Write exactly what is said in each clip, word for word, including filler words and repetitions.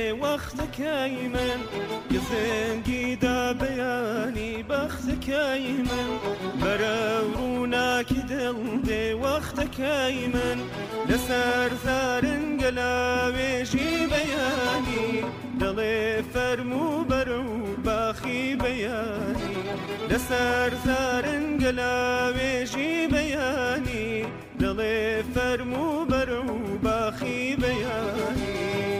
وەختەکەی من گزنگی دا بەیانی بەختەکەی من بەرە ڕووناکی دڵ دێ وەختەکەی من لەسەر زارنگە لاوێژی بەیانی دڵێ فەرموو بەرە و باخی بەیانی لەسەر زارنگە لاوێژی بەیانی دڵێ فەرموو بەرە و باخی بەیانی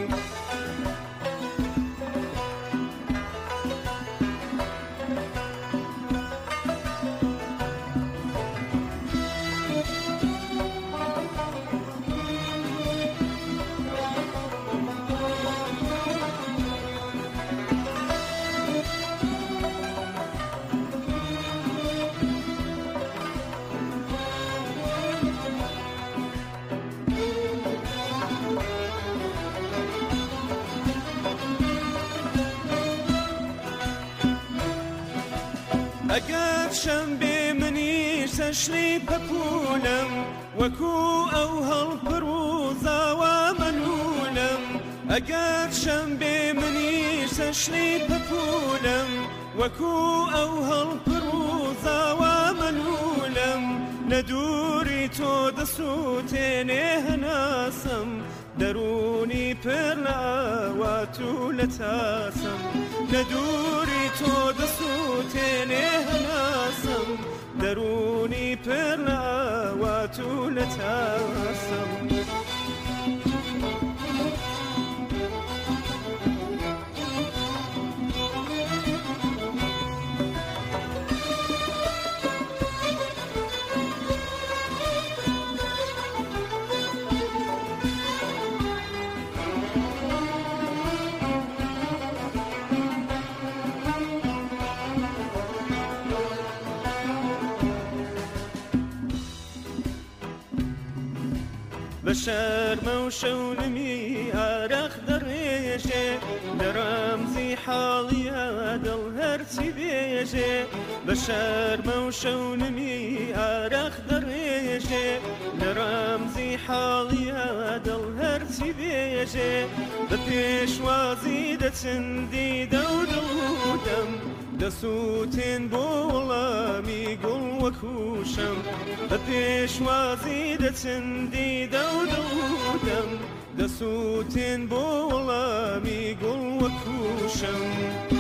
ئەگەر شەمبێ منیش سەشلی پەپولم وەکو ئەو هەڵپڕ و زاوا مەلولم ئەگەر شەمبێ منیش سەشلی پەپولم وەکو ئەو هەڵپڕ و زاوا مەلولم لە دووری تۆ دەسووتێنێ هەناسم دەرونی پڕ لە ئاوات و لە تاسم لە دووری تۆ دەسووتێنێ هەناسم دەرونی پڕ لە ئاوات و لە تاسم بەشەرمە و شەونمی ئارەق دەڕێژێ لە ڕەمزی حاڵیە دڵ هەرچی بێژێ بەشەرمە و شەونمی ئارەق دەڕێژێ لە ڕەمزی حاڵیە دڵ هەرچی بێژێ بە پێشوازی دەچندی دەو دڵودەم دەسووتێن بۆ وەڵامی گوڵ وەکوشەم بە پێشوازی دەچندی دەو دڵودەم دەسووتێن بۆ وەڵامی گوڵ وەکوشەم